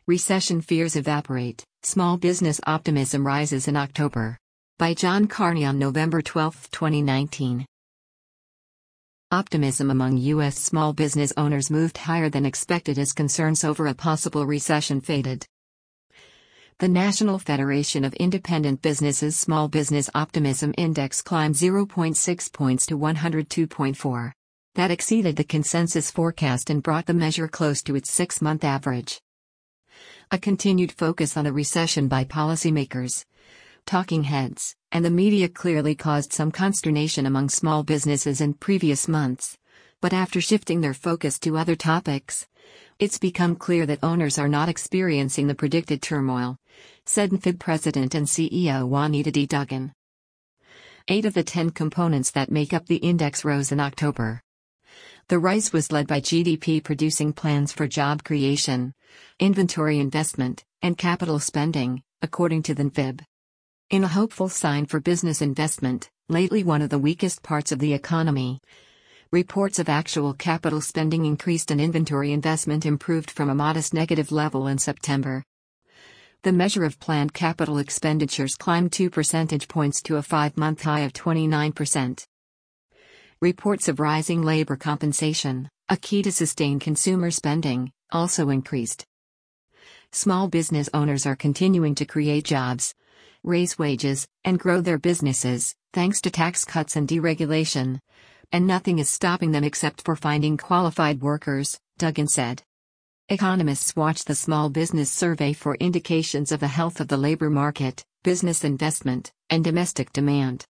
Recession Fears Evaporate, Small Business Optimism Rises in October. By John Carney on November 12, 2019. Optimism among U.S. small business owners moved higher than expected as concerns over a possible recession faded. The National Federation of Independent Businesses Small Business Optimism Index climbed 0.6 points to 102.4. That exceeded the consensus forecast and brought the measure close to its 6-month average. A continued focus on a recession by policymakers, talking heads, and the media clearly caused some consternation among small businesses in previous months. But after shifting their focus to other topics, it's become clear that owners are not experiencing the predicted turmoil, said NFIB President and CEO Juanita D. Duggan. 8 of the 10 components that make up the index rose in October. The rise was led by GDP producing plans for job creation, inventory investment, and capital spending, according to the NFIB. In a hopeful sign for business investment, lately one of the weakest parts of the economy, reports of actual capital spending increased and inventory investment improved from a modest negative level in September. The measure of planned capital expenditures climbed 2 percentage points to a 5-month high of 29%. Reports of rising labor compensation, a key to sustain consumer spending, also increased. Small business owners are continuing to create jobs, raise wages, and grow their businesses, thanks to tax cuts and deregulation. And nothing is stopping them except for finding qualified workers, Duggan said. Economists watch the Small Business Survey for indications of the health of the labor market, business investment, and domestic demand.